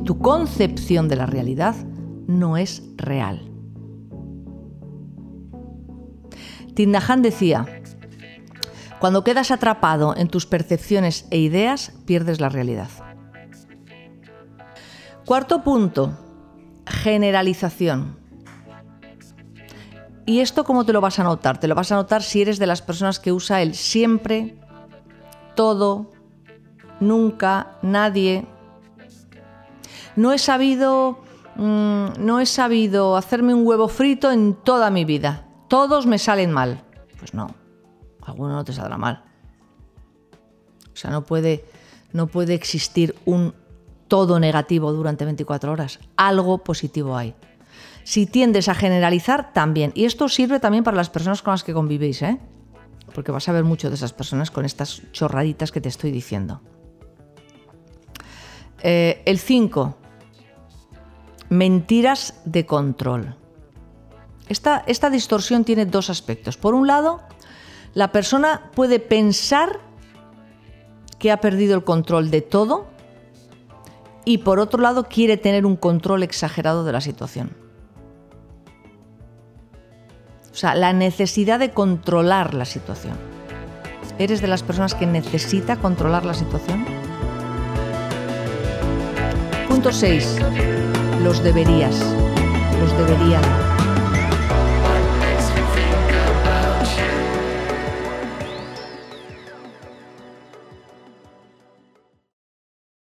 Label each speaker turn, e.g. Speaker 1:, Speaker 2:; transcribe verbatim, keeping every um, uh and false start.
Speaker 1: tu concepción de la realidad no es real. Thich Nhat Hanh decía: cuando quedas atrapado en tus percepciones e ideas, pierdes la realidad. Cuarto punto, generalización. ¿Y esto cómo te lo vas a notar? Te lo vas a notar si eres de las personas que usa el siempre, todo, nunca, nadie. No he sabido, mmm, no he sabido hacerme un huevo frito en toda mi vida. Todos me salen mal. Pues no, alguno no te saldrá mal. O sea, no puede, no puede existir un todo negativo durante veinticuatro horas. Algo positivo hay. Si tiendes a generalizar, también. Y esto sirve también para las personas con las que convivís, ¿eh? Porque vas a ver mucho de esas personas con estas chorraditas que te estoy diciendo. Eh, el cinco. Mentiras de control. Esta, esta distorsión tiene dos aspectos. Por un lado, la persona puede pensar que ha perdido el control de todo y por otro lado quiere tener un control exagerado de la situación. O sea, la necesidad de controlar la situación. ¿Eres de las personas que necesita controlar la situación? Punto seis. Los deberías. Los deberían.